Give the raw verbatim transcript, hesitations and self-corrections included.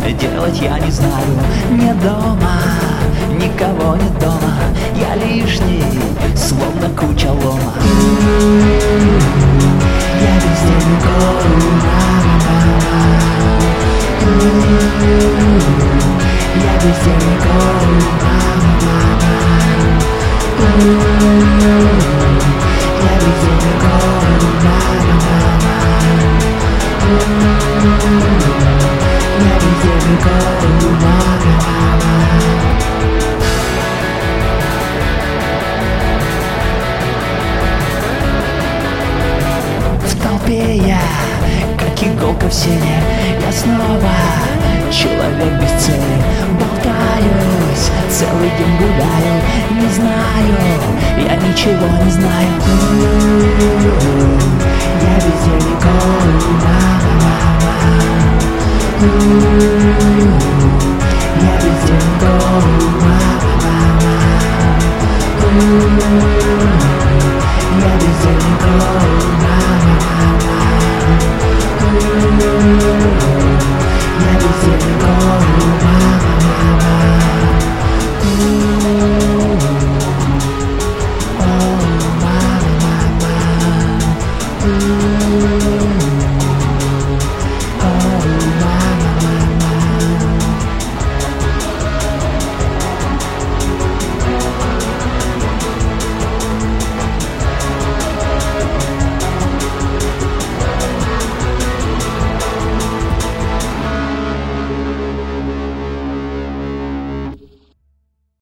делать я не знаю. Не дома, никого нет дома, я лишний, словно куча лома. Я везде никого, я везде никого, я везде никого, я везде никого. В толпе я, как иголка в сене, я снова человек без цели. Болтаюсь, целый день гуляю, не знаю, я ничего не знаю. Я везде никого, я везде никого.